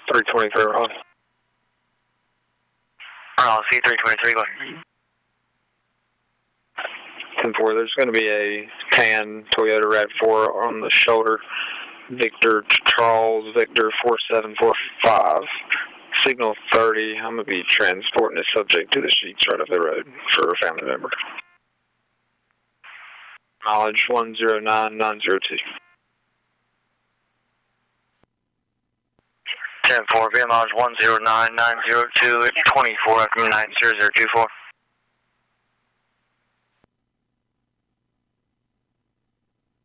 323, Ron. I'll see 323, go ahead. 10-4, there's going to be a tan Toyota RAV4 on the shoulder. Victor Charles, Victor 4745. Signal 30. I'm going to be transporting the subject to the sheets right up the road for a family member. Mileage 109902. 10-4, via mileage 109902 at 24 after 9024.